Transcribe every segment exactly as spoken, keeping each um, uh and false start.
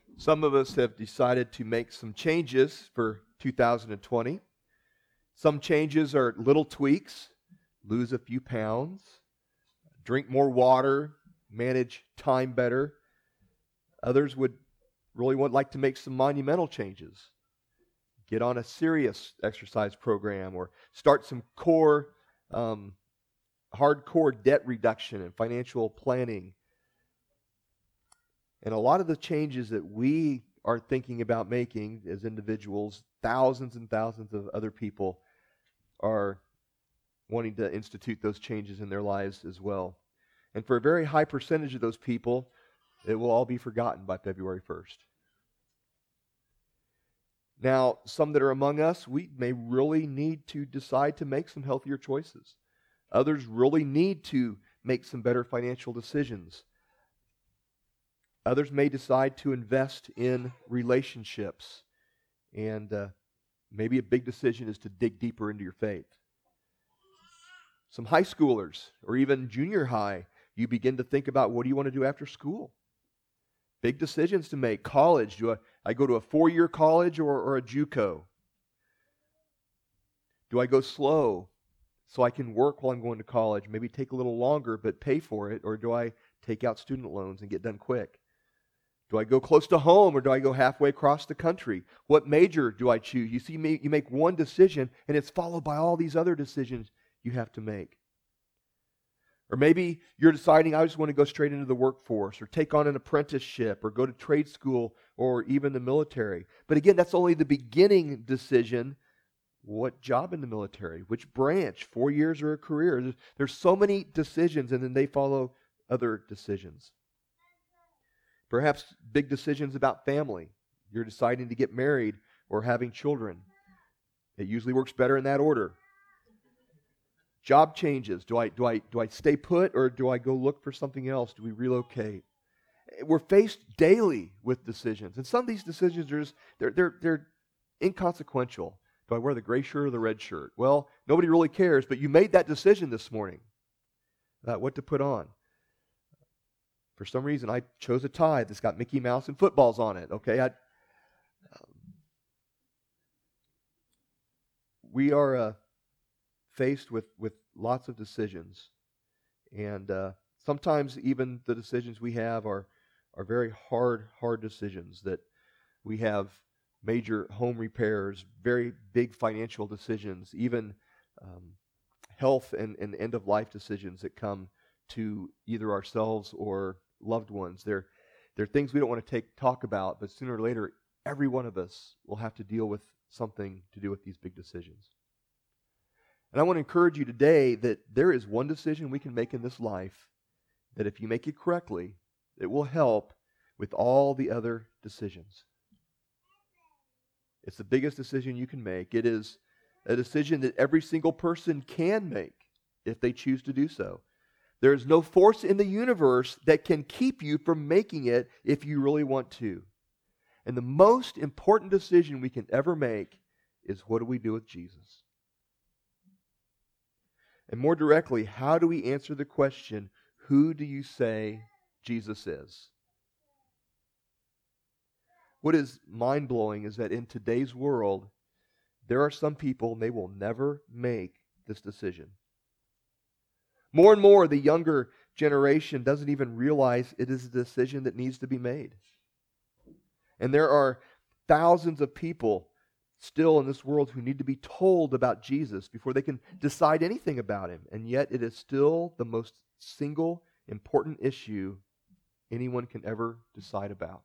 Some of us have decided to make some changes for two thousand twenty. Some changes are little tweaks, lose a few pounds, drink more water, manage time better. Others would really would like to make some monumental changes. Get on a serious exercise program or start some core, um, hardcore debt reduction and financial planning. And a lot of the changes that we are thinking about making as individuals, thousands and thousands of other people are wanting to institute those changes in their lives as well. And for a very high percentage of those people, it will all be forgotten by February first. Now, some that are among us, we may really need to decide to make some healthier choices. Others really need to make some better financial decisions. Others may decide to invest in relationships. And uh, maybe a big decision is to dig deeper into your faith. Some high schoolers, or even junior high, you begin to think about, what do you want to do after school? Big decisions to make. College, do I, I go to a four-year college or, or a JUCO? Do I go slow so I can work while I'm going to college, maybe take a little longer but pay for it, or do I take out student loans and get done quick? Do I go close to home or do I go halfway across the country? What major do I choose? You see, you make one decision and it's followed by all these other decisions you have to make. Or maybe you're deciding, I just want to go straight into the workforce or take on an apprenticeship or go to trade school or even the military. But again, that's only the beginning decision. What job in the military? Which branch? Four years or a career? There's, there's so many decisions, and then they follow other decisions. Perhaps big decisions about family. You're deciding to get married or having children. It usually works better in that order. Job changes. Do I do I do I stay put or do I go look for something else? Do we relocate? We're faced daily with decisions, and some of these decisions are just, they're they're they're inconsequential. Do I wear the gray shirt or the red shirt? Well, nobody really cares, but you made that decision this morning about what to put on. For some reason, I chose a tie that's got Mickey Mouse and footballs on it. Okay, I, um, we are uh, faced with, with lots of decisions, and uh, sometimes even the decisions we have are are very hard, hard decisions. That we have major home repairs, very big financial decisions, even um, health and, and end of life decisions that come to either ourselves or loved ones. They're, they're things we don't want to take talk about, but sooner or later, every one of us will have to deal with something to do with these big decisions. And I want to encourage you today that there is one decision we can make in this life that if you make it correctly, it will help with all the other decisions. It's the biggest decision you can make. It is a decision that every single person can make if they choose to do so. There is no force in the universe that can keep you from making it if you really want to. And the most important decision we can ever make is, what do we do with Jesus? And more directly, how do we answer the question, who do you say Jesus is? What is mind-blowing is that in today's world, there are some people, and they will never make this decision. More and more, the younger generation doesn't even realize it is a decision that needs to be made. And there are thousands of people still in this world who need to be told about Jesus before they can decide anything about Him. And yet it is still the most single important issue anyone can ever decide about.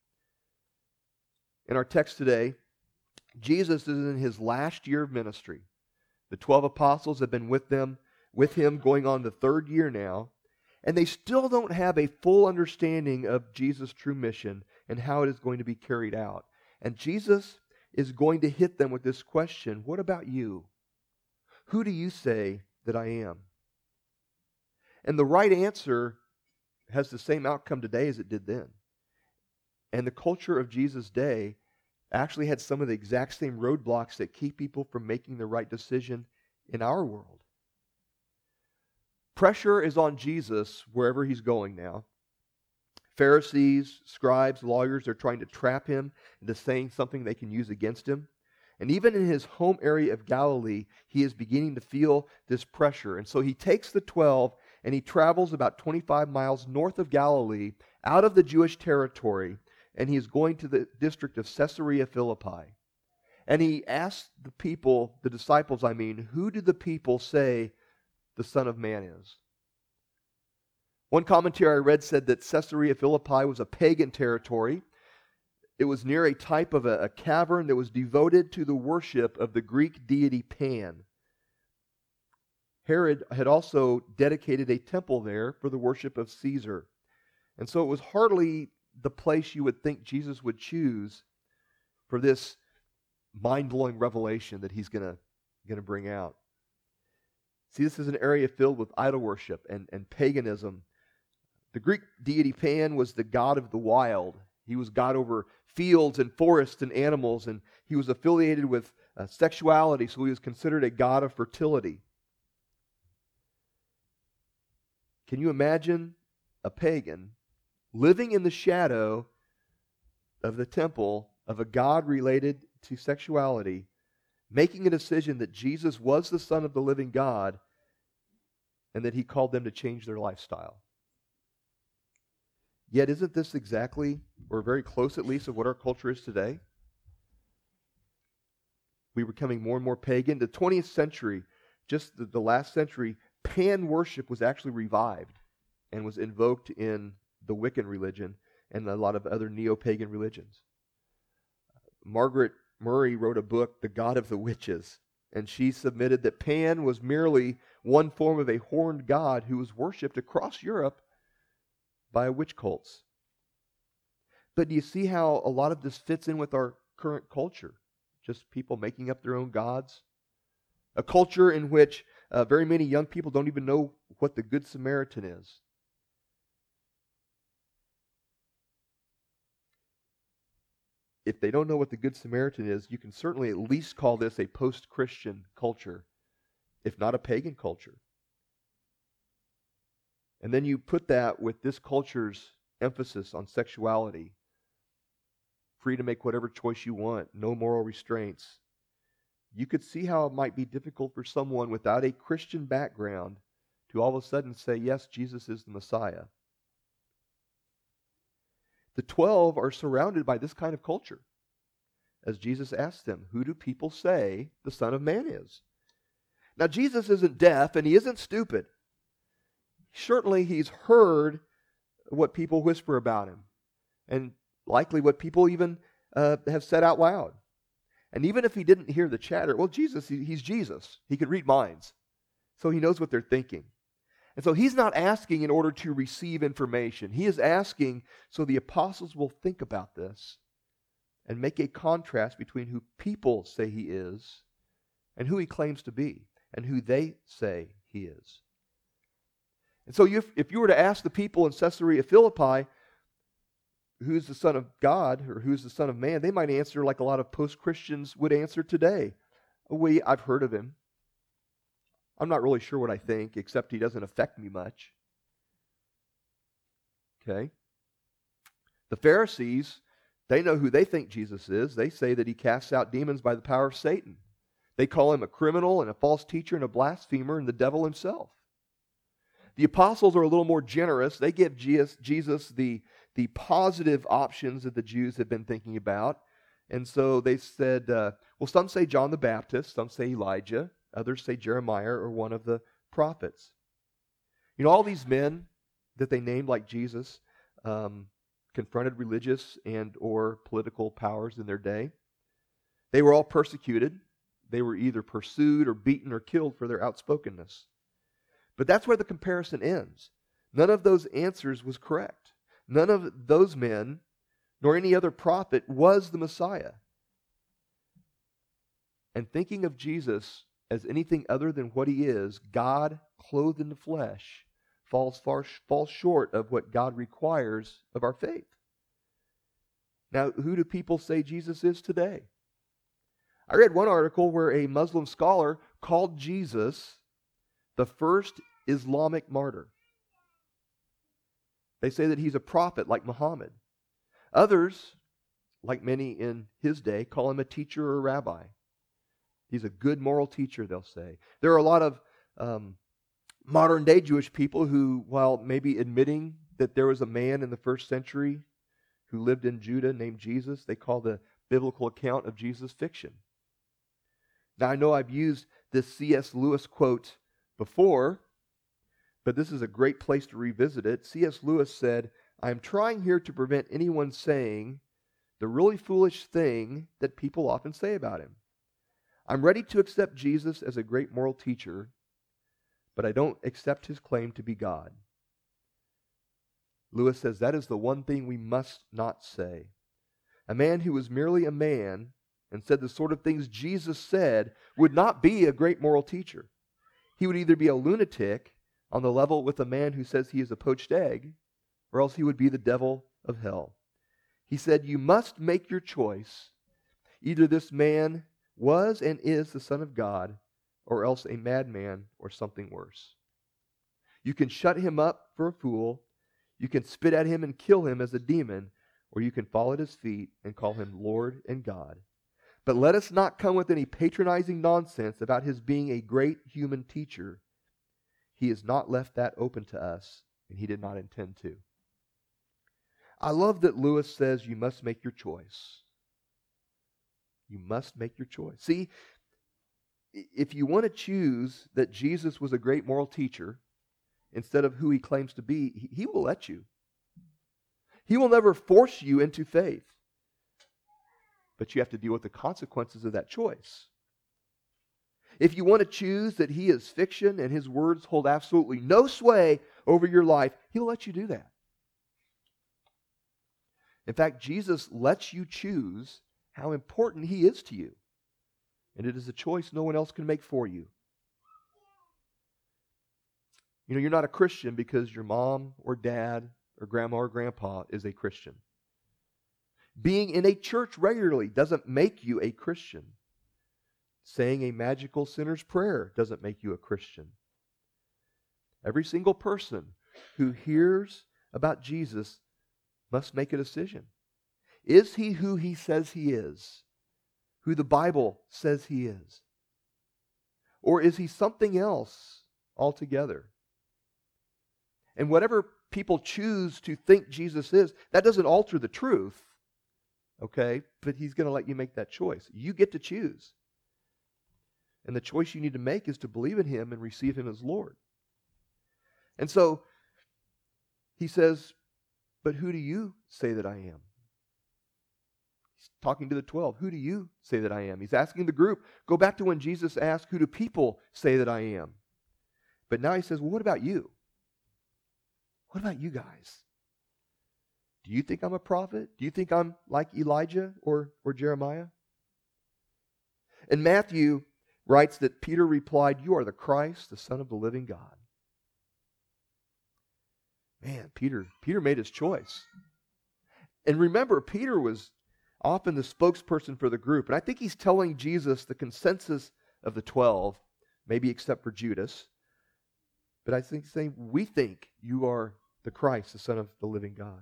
In our text today, Jesus is in His last year of ministry. The twelve apostles have been with them, with Him going on the third year now, and they still don't have a full understanding of Jesus' true mission and how it is going to be carried out. And Jesus is going to hit them with this question, what about you? Who do you say that I am? And the right answer has the same outcome today as it did then. And the culture of Jesus' day actually had some of the exact same roadblocks that keep people from making the right decision in our world. Pressure is on Jesus wherever He's going now. Pharisees, scribes, lawyers, they're trying to trap him into saying something they can use against him. And even in his home area of Galilee, he is beginning to feel this pressure. And so he takes the twelve and he travels about twenty-five miles north of Galilee, out of the Jewish territory, and he is going to the district of Caesarea Philippi. And he asks the people, the disciples, I mean, who do the people say the Son of Man is? One commentary I read said that Caesarea Philippi was a pagan territory. It was near a type of a, a cavern that was devoted to the worship of the Greek deity Pan. Herod had also dedicated a temple there for the worship of Caesar. And so it was hardly the place you would think Jesus would choose for this mind-blowing revelation that he's going to going to bring out. See, this is an area filled with idol worship and, and paganism. The Greek deity Pan was the god of the wild. He was god over fields and forests and animals, and he was affiliated with uh, sexuality, so he was considered a god of fertility. Can you imagine a pagan living in the shadow of the temple of a god related to sexuality, making a decision that Jesus was the Son of the living God and that he called them to change their lifestyle? Yet isn't this exactly, or very close at least, of what our culture is today? We were becoming more and more pagan. The twentieth century, just the, the last century, Pan worship was actually revived and was invoked in the Wiccan religion and a lot of other neo-pagan religions. Margaret Murray wrote a book, The God of the Witches, and she submitted that Pan was merely one form of a horned god who was worshipped across Europe by witch cults. But do you see how a lot of this fits in with our current culture? Just people making up their own gods? A culture in which uh, very many young people don't even know what the Good Samaritan is. If they don't know what the Good Samaritan is, you can certainly at least call this a post-Christian culture, if not a pagan culture. And then you put that with this culture's emphasis on sexuality, free to make whatever choice you want, no moral restraints. You could see how it might be difficult for someone without a Christian background to all of a sudden say, yes, Jesus is the Messiah. The twelve are surrounded by this kind of culture. As Jesus asked them, who do people say the Son of Man is? Now, Jesus isn't deaf and he isn't stupid. Certainly, he's heard what people whisper about him, and likely what people even uh, have said out loud. And even if he didn't hear the chatter, well, Jesus, he, he's Jesus. He could read minds, so he knows what they're thinking. And so he's not asking in order to receive information. He is asking so the apostles will think about this and make a contrast between who people say he is and who he claims to be and who they say he is. And so if, if you were to ask the people in Caesarea Philippi, who's the Son of God or who's the Son of Man, they might answer like a lot of post-Christians would answer today. We, I've heard of him. I'm not really sure what I think, except he doesn't affect me much. Okay? The Pharisees, they know who they think Jesus is. They say that he casts out demons by the power of Satan. They call him a criminal and a false teacher and a blasphemer and the devil himself. The apostles are a little more generous. They give Jesus the, the positive options that the Jews have been thinking about. And so they said, uh, well, some say John the Baptist, some say Elijah, others say Jeremiah or one of the prophets. You know, all these men that they named like Jesus um, confronted religious and or political powers in their day. They were all persecuted. They were either pursued or beaten or killed for their outspokenness. But that's where the comparison ends. None of those answers was correct. None of those men, nor any other prophet, was the Messiah. And thinking of Jesus as anything other than what he is, God clothed in the flesh, falls far falls short of what God requires of our faith. Now, who do people say Jesus is today? I read one article where a Muslim scholar called Jesus the first Islamic martyr. They say that he's a prophet like Muhammad. Others, like many in his day, call him a teacher or a rabbi. He's a good moral teacher, they'll say. There are a lot of um, modern-day Jewish people who, while maybe admitting that there was a man in the first century who lived in Judah named Jesus, they call the biblical account of Jesus fiction. Now, I know I've used this C S Lewis quote before, but this is a great place to revisit it. C S Lewis said, "I am trying here to prevent anyone saying the really foolish thing that people often say about him. I'm ready to accept Jesus as a great moral teacher, but I don't accept his claim to be God." Lewis says that is the one thing we must not say. A man who was merely a man and said the sort of things Jesus said would not be a great moral teacher. He would either be a lunatic on the level with a man who says he is a poached egg, or else he would be the devil of hell. He said, "You must make your choice. Either this man was and is the Son of God, or else a madman or something worse. You can shut him up for a fool, you can spit at him and kill him as a demon, or you can fall at his feet and call him Lord and God. But let us not come with any patronizing nonsense about his being a great human teacher. He has not left that open to us, and he did not intend to." I love that Lewis says you must make your choice. You must make your choice. See, if you want to choose that Jesus was a great moral teacher instead of who he claims to be, he, he will let you. He will never force you into faith. But you have to deal with the consequences of that choice. If you want to choose that he is fiction and his words hold absolutely no sway over your life, he'll let you do that. In fact, Jesus lets you choose how important he is to you. And it is a choice no one else can make for you. You know, you're not a Christian because your mom or dad or grandma or grandpa is a Christian. Being in a church regularly doesn't make you a Christian. Saying a magical sinner's prayer doesn't make you a Christian. Every single person who hears about Jesus must make a decision. Is he who he says he is? Who the Bible says he is? Or is he something else altogether? And whatever people choose to think Jesus is, that doesn't alter the truth. Okay? But he's going to let you make that choice. You get to choose. And the choice you need to make is to believe in him and receive him as Lord. And so, he says, "But who do you say that I am?" He's talking to the twelve. Who do you say that I am? He's asking the group. Go back to when Jesus asked, who do people say that I am? But now he says, well, what about you? What about you guys? Do you think I'm a prophet? Do you think I'm like Elijah or, or Jeremiah? And Matthew writes that Peter replied, "You are the Christ, the Son of the living God." Man, Peter, Peter made his choice. And remember, Peter was often the spokesperson for the group. And I think he's telling Jesus the consensus of the twelve, maybe except for Judas. But I think saying, we think you are the Christ, the Son of the living God.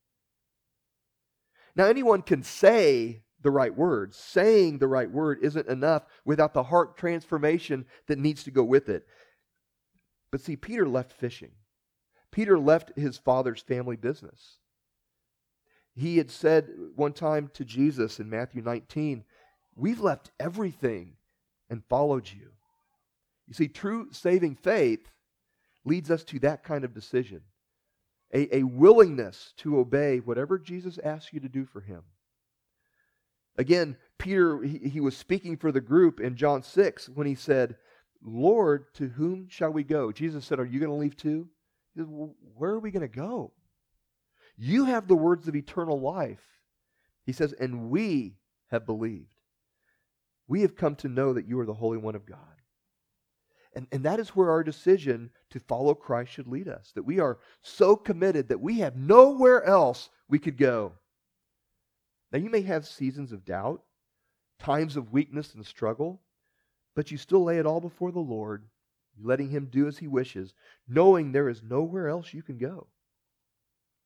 Now, anyone can say the right words. Saying the right word isn't enough without the heart transformation that needs to go with it. But see, Peter left fishing. Peter left his father's family business. He had said one time to Jesus in Matthew nineteen, "We've left everything and followed you." You see, true saving faith leads us to that kind of decision. A, a willingness to obey whatever Jesus asks you to do for him. Again, Peter, he, he was speaking for the group in John six when he said, "Lord, to whom shall we go?" Jesus said, "Are you going to leave too?" He said, well, where are we going to go? You have the words of eternal life. He says, and we have believed. We have come to know that you are the Holy One of God. And, and that is where our decision to follow Christ should lead us. That we are so committed that we have nowhere else we could go. Now you may have seasons of doubt, times of weakness and struggle, but you still lay it all before the Lord, letting him do as he wishes, knowing there is nowhere else you can go.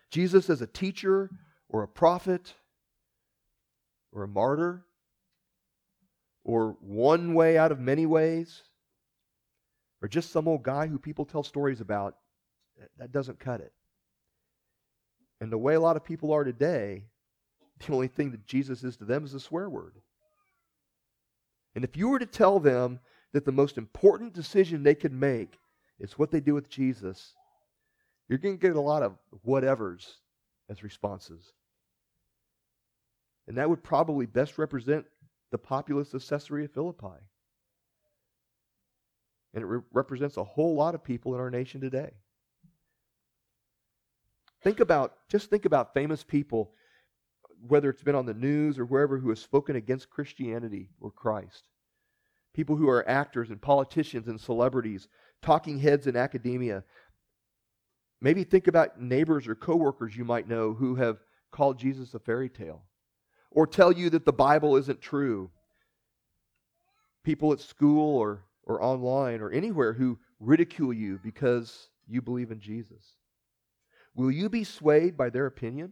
Jesus as a teacher or a prophet or a martyr or one way out of many ways or just some old guy who people tell stories about, that doesn't cut it. And the way a lot of people are today, the only thing that Jesus is to them is a swear word. And if you were to tell them that the most important decision they could make is what they do with Jesus, you're going to get a lot of whatevers as responses. And that would probably best represent the populace of Caesarea Philippi. And it re- represents a whole lot of people in our nation today. Think about, just think about famous people, whether it's been on the news or wherever, who have spoken against Christianity or Christ. People who are actors and politicians and celebrities, talking heads in academia. Maybe think about neighbors or coworkers you might know who have called Jesus a fairy tale or tell you that the Bible isn't true. People at school or, or online or anywhere who ridicule you because you believe in Jesus. Will you be swayed by their opinion?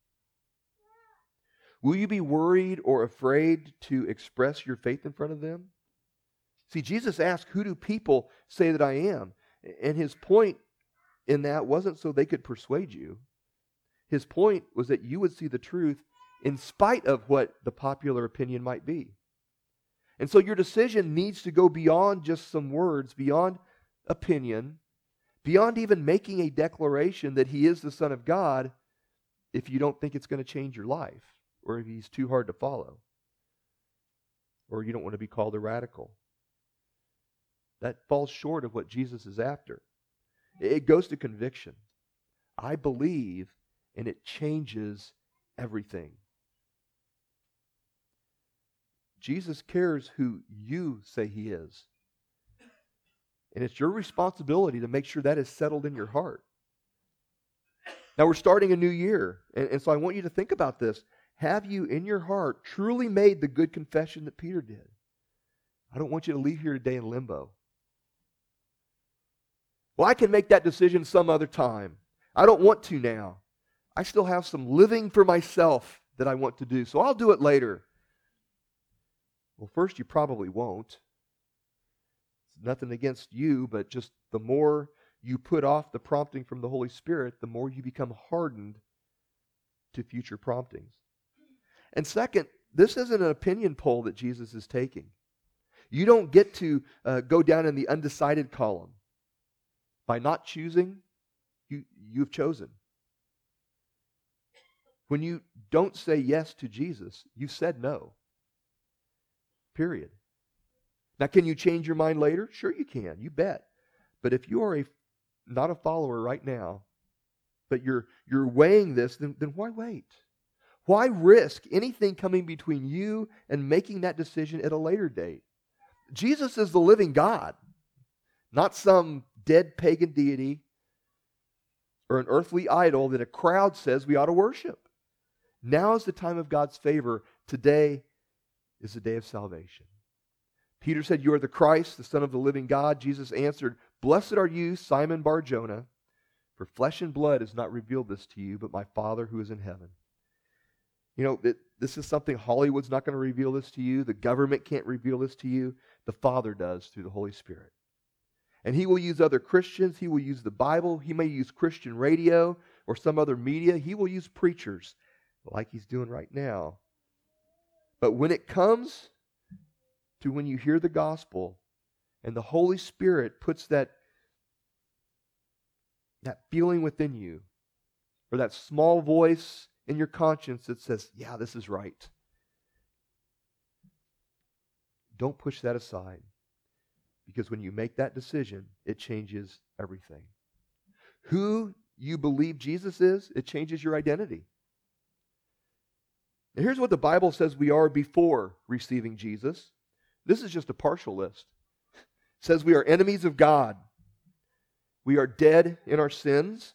Will you be worried or afraid to express your faith in front of them? See, Jesus asked, who do people say that I am? And his point in that wasn't so they could persuade you. His point was that you would see the truth in spite of what the popular opinion might be. And so your decision needs to go beyond just some words, beyond opinion, beyond even making a declaration that he is the Son of God, if you don't think it's going to change your life, or if he's too hard to follow, or you don't want to be called a radical. That falls short of what Jesus is after. It goes to conviction. I believe, and it changes everything. Jesus cares who you say he is. And it's your responsibility to make sure that is settled in your heart. Now we're starting a new year, and, and so I want you to think about this. Have you in your heart truly made the good confession that Peter did? I don't want you to leave here today in limbo. Well, I can make that decision some other time. I don't want to now. I still have some living for myself that I want to do, so I'll do it later. Well, first, you probably won't. It's nothing against you, but just the more you put off the prompting from the Holy Spirit, the more you become hardened to future promptings. And second, this isn't an opinion poll that Jesus is taking. You don't get to uh, go down in the undecided column. By not choosing, you, you've chosen. When you don't say yes to Jesus, you said no. Period. Now, can you change your mind later? Sure you can. You bet. But if you are a not a follower right now, but you're you're weighing this, then, then why wait? Why risk anything coming between you and making that decision at a later date? Jesus is the living God, not some dead pagan deity or an earthly idol that a crowd says we ought to worship. Now is the time of God's favor. Today is the day of salvation. Peter said, "You are the Christ, the Son of the living God." Jesus answered, "Blessed are you, Simon Bar-Jonah, for flesh and blood has not revealed this to you, but my Father who is in heaven." You know, it, this is something Hollywood's not going to reveal this to you. The government can't reveal this to you. The Father does through the Holy Spirit. And he will use other Christians. He will use the Bible. He may use Christian radio or some other media. He will use preachers like he's doing right now. But when it comes to when you hear the gospel and the Holy Spirit puts that, that feeling within you, or that small voice in your conscience that says, yeah, this is right. Don't push that aside. Because when you make that decision, it changes everything. Who you believe Jesus is, it changes your identity. And here's what the Bible says we are before receiving Jesus. This is just a partial list. It says we are enemies of God. We are dead in our sins.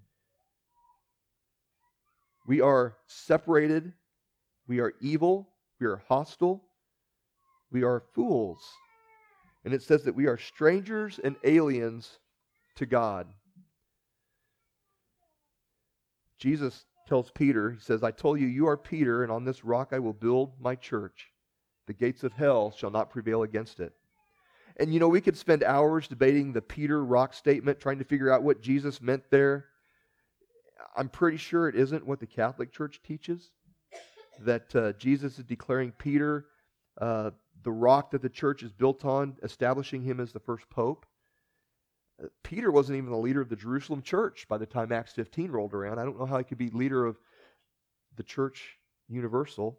We are separated. We are evil. We are hostile. We are fools. And it says that we are strangers and aliens to God. Jesus tells Peter, he says, I told you, you are Peter, and on this rock I will build my church. The gates of hell shall not prevail against it. And you know, we could spend hours debating the Peter rock statement, trying to figure out what Jesus meant there. I'm pretty sure it isn't what the Catholic Church teaches, that uh, Jesus is declaring Peter uh, the rock that the church is built on, establishing him as the first pope. Uh, Peter wasn't even the leader of the Jerusalem church by the time Acts fifteen rolled around. I don't know how he could be leader of the church universal.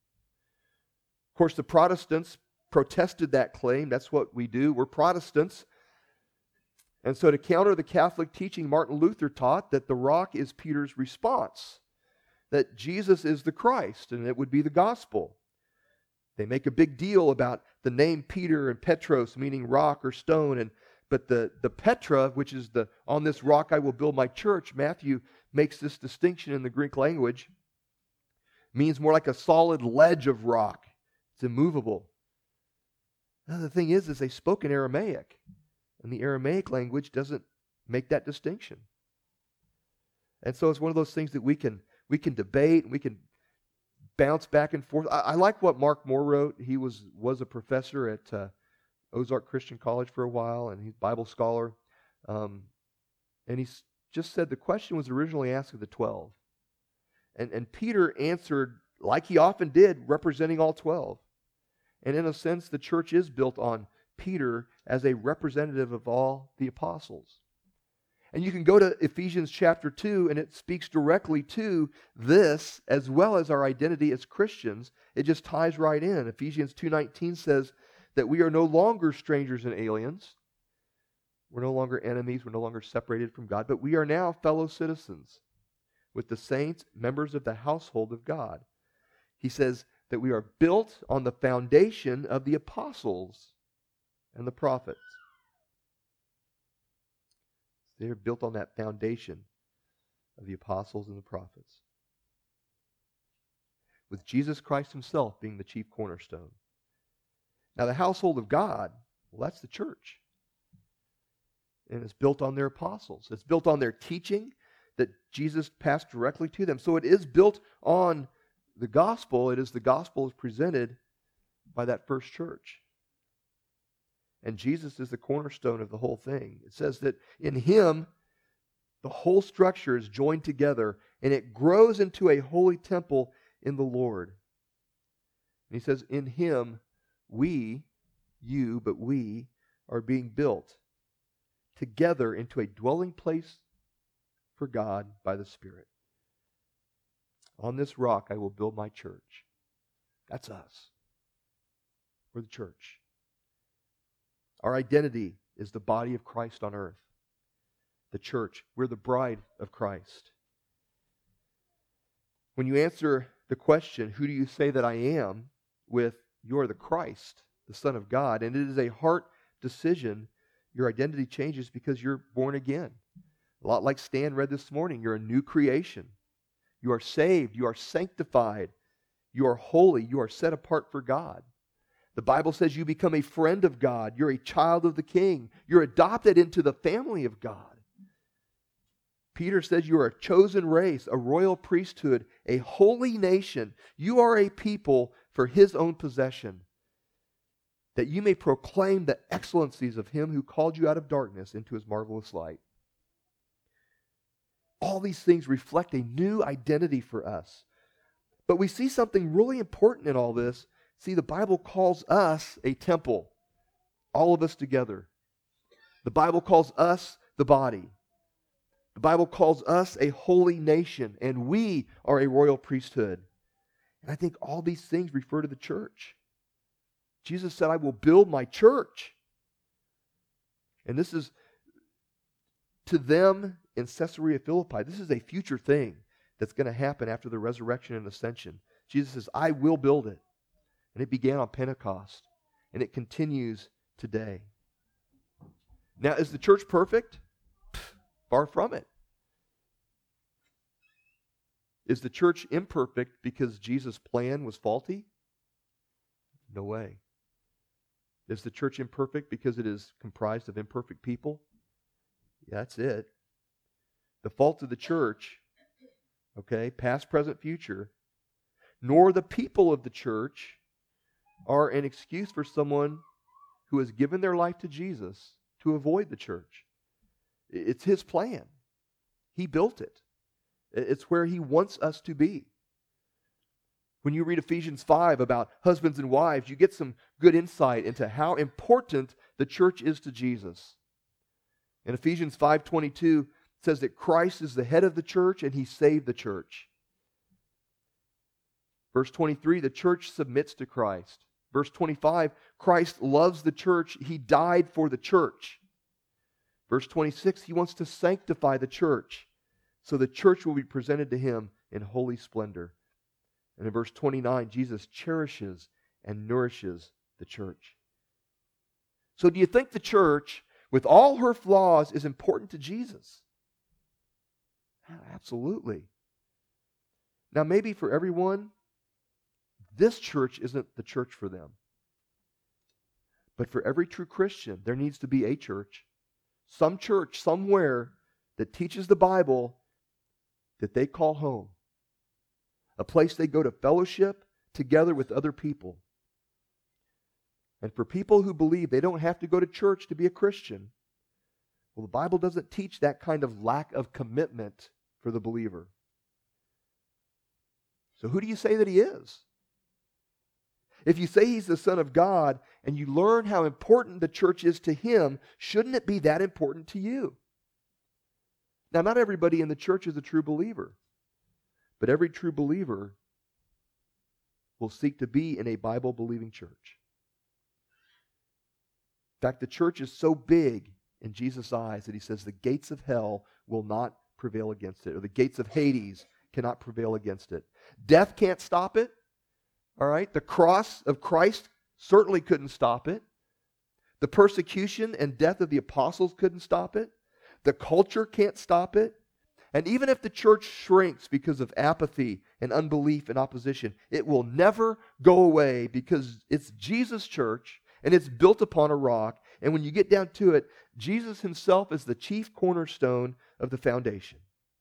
Of course, the Protestants protested that claim. That's what we do. We're Protestants. And so to counter the Catholic teaching, Martin Luther taught that the rock is Peter's response, that Jesus is the Christ, and it would be the gospel. They make a big deal about the name Peter and Petros, meaning rock or stone, and but the, the Petra, which is the on this rock I will build my church, Matthew makes this distinction in the Greek language, means more like a solid ledge of rock. It's immovable. Now the thing is, is they spoke in Aramaic, and the Aramaic language doesn't make that distinction. And so it's one of those things that we can we can debate, and we can bounce back and forth. I, I like what Mark Moore wrote. He was was a professor at uh, Ozark Christian College for a while, and he's a Bible scholar. Um, and he just said the question was originally asked of the twelve. And, and Peter answered, like he often did, representing all twelve. And in a sense, the church is built on Peter as a representative of all the apostles. And you can go to Ephesians chapter two, and it speaks directly to this, as well as our identity as Christians. It just ties right in. Ephesians two nineteen says that we are no longer strangers and aliens. We're no longer enemies. We're no longer separated from God. But we are now fellow citizens with the saints, members of the household of God. He says that we are built on the foundation of the apostles and the prophets. They're built on that foundation of the apostles and the prophets, with Jesus Christ himself being the chief cornerstone. Now the household of God, well, that's the church. And it's built on their apostles. It's built on their teaching that Jesus passed directly to them. So it is built on the gospel. It is the gospel is presented by that first church. And Jesus is the cornerstone of the whole thing. It says that in him, the whole structure is joined together, and it grows into a holy temple in the Lord. And he says, in him, we, you, but we, are being built together into a dwelling place for God by the Spirit. On this rock I will build my church. That's us. We're the church. Our identity is the body of Christ on earth. The church. We're the bride of Christ. When you answer the question, who do you say that I am, with you're the Christ, the Son of God, and it is a heart decision, your identity changes because you're born again. A lot like Stan read this morning, you're a new creation. You are saved. You are sanctified. You are holy. You are set apart for God. The Bible says you become a friend of God. You're a child of the King. You're adopted into the family of God. Peter says you are a chosen race, a royal priesthood, a holy nation. You are a people for his own possession, that you may proclaim the excellencies of him who called you out of darkness into his marvelous light. All these things reflect a new identity for us. But we see something really important in all this. See, the Bible calls us a temple, all of us together. The Bible calls us the body. The Bible calls us a holy nation, and we are a royal priesthood. And I think all these things refer to the church. Jesus said, I will build my church. And this is to them in Caesarea Philippi. This is a future thing that's going to happen after the resurrection and ascension. Jesus says, I will build it. And it began on Pentecost. And it continues today. Now, is the church perfect? Far from it. Is the church imperfect because Jesus' plan was faulty? No way. Is the church imperfect because it is comprised of imperfect people? Yeah, that's it. The fault of the church okay, past, present, future, nor the people of the church are an excuse for someone who has given their life to Jesus to avoid the church. It's His plan. He built it. It's where He wants us to be. When you read Ephesians five about husbands and wives, you get some good insight into how important the church is to Jesus. In Ephesians five twenty-two, it says that Christ is the head of the church and He saved the church. Verse twenty-three, the church submits to Christ. Verse twenty-five, Christ loves the church. He died for the church. Verse twenty-six, He wants to sanctify the church so the church will be presented to Him in holy splendor. And in verse twenty-nine, Jesus cherishes and nourishes the church. So do you think the church, with all her flaws, is important to Jesus? Absolutely. Now maybe for everyone, this church isn't the church for them. But for every true Christian, there needs to be a church, some church somewhere that teaches the Bible that they call home. A place they go to fellowship together with other people. And for people who believe they don't have to go to church to be a Christian, well, the Bible doesn't teach that kind of lack of commitment for the believer. So who do you say that He is? If you say He's the Son of God and you learn how important the church is to Him, shouldn't it be that important to you? Now, not everybody in the church is a true believer. But every true believer will seek to be in a Bible-believing church. In fact, the church is so big in Jesus' eyes that He says the gates of hell will not prevail against it, or the gates of Hades cannot prevail against it. Death can't stop it. All right? The cross of Christ certainly couldn't stop it. The persecution and death of the apostles couldn't stop it. The culture can't stop it. And even if the church shrinks because of apathy and unbelief and opposition, it will never go away because it's Jesus' church and it's built upon a rock. And when you get down to it, Jesus Himself is the chief cornerstone of the foundation.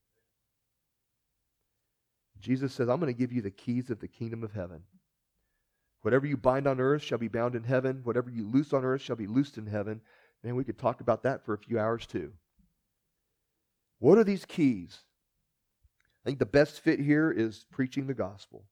Jesus says, I'm going to give you the keys of the kingdom of heaven. Whatever you bind on earth shall be bound in heaven. Whatever you loose on earth shall be loosed in heaven. And we could talk about that for a few hours too. What are these keys? I think the best fit here is preaching the gospel.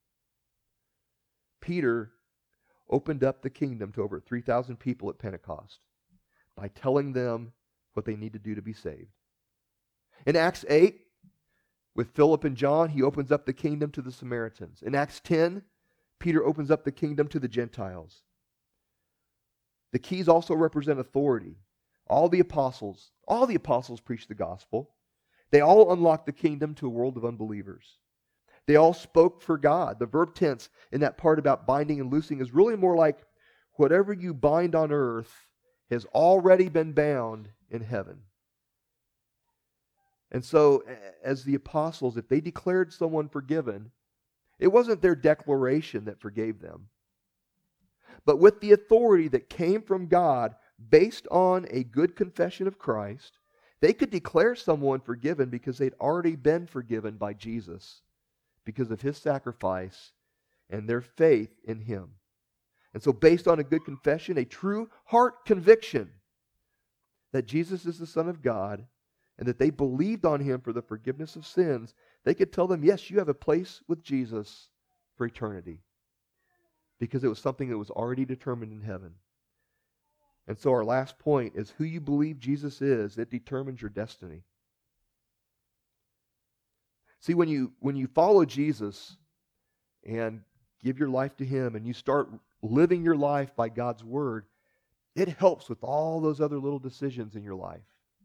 Peter opened up the kingdom to over three thousand people at Pentecost by telling them what they need to do to be saved. In Acts eight, with Philip and John, he opens up the kingdom to the Samaritans. In Acts ten, Peter opens up the kingdom to the Gentiles. The keys also represent authority. All the apostles, all the apostles preached the gospel. They all unlocked the kingdom to a world of unbelievers. They all spoke for God. The verb tense in that part about binding and loosing is really more like whatever you bind on earth has already been bound in heaven. And so, as the apostles, if they declared someone forgiven, it wasn't their declaration that forgave them. But with the authority that came from God based on a good confession of Christ, they could declare someone forgiven because they'd already been forgiven by Jesus because of His sacrifice and their faith in Him. And so based on a good confession, a true heart conviction that Jesus is the Son of God and that they believed on Him for the forgiveness of sins, they could tell them, yes, you have a place with Jesus for eternity because it was something that was already determined in heaven. And so our last point is who you believe Jesus is, it determines your destiny. See, when you when you follow Jesus and give your life to Him and you start living your life by God's Word, it helps with all those other little decisions in your life.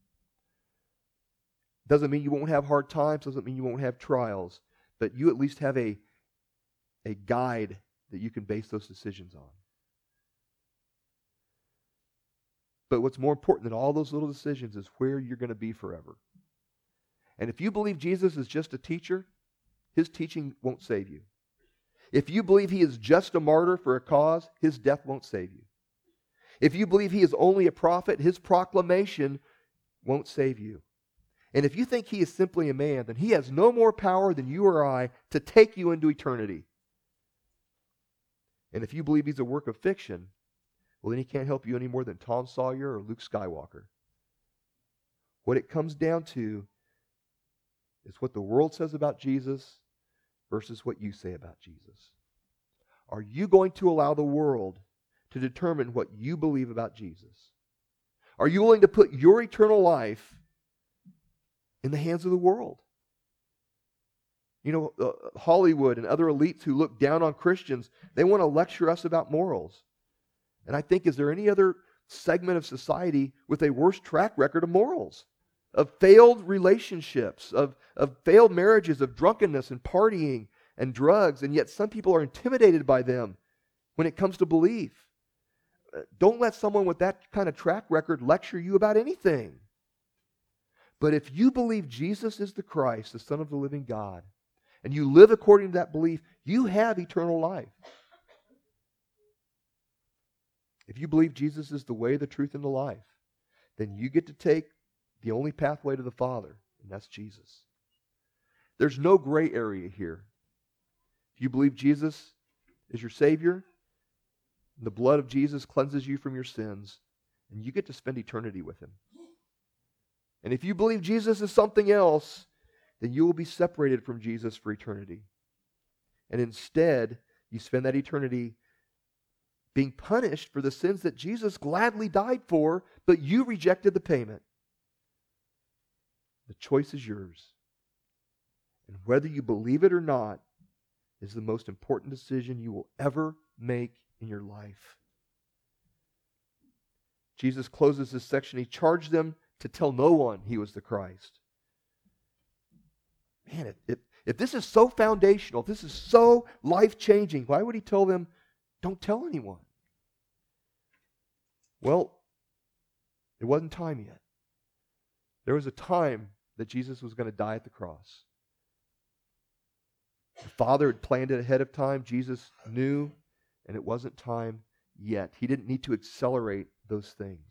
Doesn't mean you won't have hard times, doesn't mean you won't have trials, but you at least have a, a guide that you can base those decisions on. But what's more important than all those little decisions is where you're going to be forever. And if you believe Jesus is just a teacher, His teaching won't save you. If you believe He is just a martyr for a cause, His death won't save you. If you believe He is only a prophet, His proclamation won't save you. And if you think he is simply a man, then he has no more power than you or I to take you into eternity. And if you believe he's a work of fiction, well, then he can't help you any more than Tom Sawyer or Luke Skywalker. What it comes down to is what the world says about Jesus versus what you say about Jesus. Are you going to allow the world to determine what you believe about Jesus? Are you willing to put your eternal life in the hands of the world? You know, uh, Hollywood and other elites who look down on Christians, they want to lecture us about morals. And I think, is there any other segment of society with a worse track record of morals? Of failed relationships, of, of failed marriages, of drunkenness and partying and drugs, and yet some people are intimidated by them when it comes to belief. Don't let someone with that kind of track record lecture you about anything. But if you believe Jesus is the Christ, the Son of the living God, and you live according to that belief, you have eternal life. If you believe Jesus is the way, the truth, and the life, then you get to take the only pathway to the Father, and that's Jesus. There's no gray area here. If you believe Jesus is your Savior, the blood of Jesus cleanses you from your sins, and you get to spend eternity with Him. And if you believe Jesus is something else, then you will be separated from Jesus for eternity. And instead, you spend that eternity being punished for the sins that Jesus gladly died for, but you rejected the payment. The choice is yours. And whether you believe it or not is the most important decision you will ever make in your life. Jesus closes this section. He charged them to tell no one he was the Christ. Man, if, if, if this is so foundational, if this is so life-changing, why would he tell them, don't tell anyone? Well, it wasn't time yet. There was a time that Jesus was going to die at the cross. The Father had planned it ahead of time. Jesus knew, and it wasn't time yet. He didn't need to accelerate those things.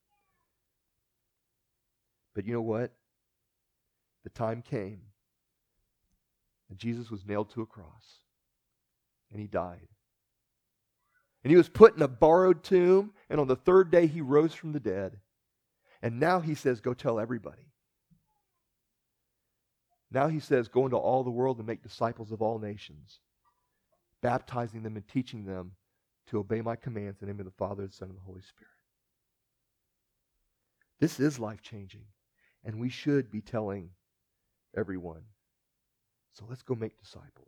But you know what? The time came, and Jesus was nailed to a cross, and he died. And he was put in a borrowed tomb, and on the third day he rose from the dead. And now he says, go tell everybody. Now he says, go into all the world and make disciples of all nations, baptizing them and teaching them to obey my commands in the name of the Father, the Son, and the Holy Spirit. This is life-changing, and we should be telling everyone. So let's go make disciples.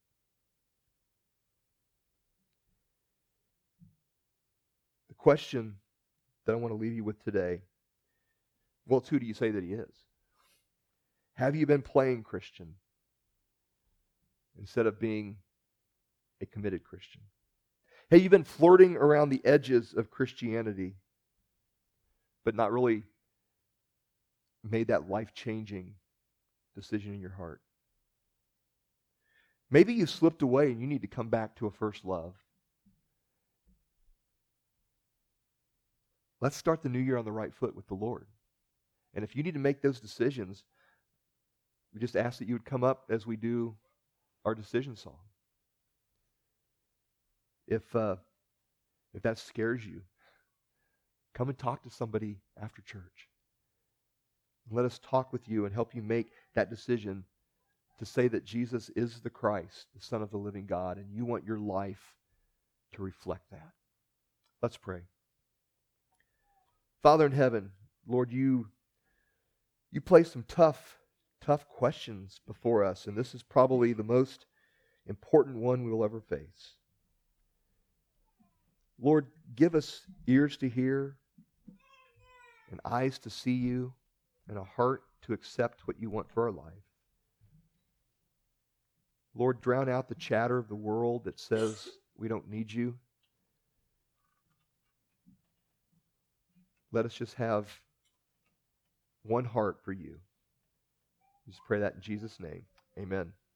The question that I want to leave you with today, well, it's who do you say that he is? Have you been playing Christian instead of being a committed Christian? Have you been flirting around the edges of Christianity, but not really made that life-changing decision in your heart? Maybe you slipped away and you need to come back to a first love. Let's start the new year on the right foot with the Lord. And if you need to make those decisions, we just ask that you would come up as we do our decision song. If uh, if that scares you, come and talk to somebody after church. Let us talk with you and help you make that decision to say that Jesus is the Christ, the Son of the living God, and you want your life to reflect that. Let's pray. Father in heaven, Lord, you you place some tough, tough questions before us, and this is probably the most important one we will ever face. Lord, give us ears to hear, and eyes to see you, and a heart to accept what you want for our life. Lord, drown out the chatter of the world that says we don't need you. Let us just have one heart for you. Just pray that in Jesus' name. Amen.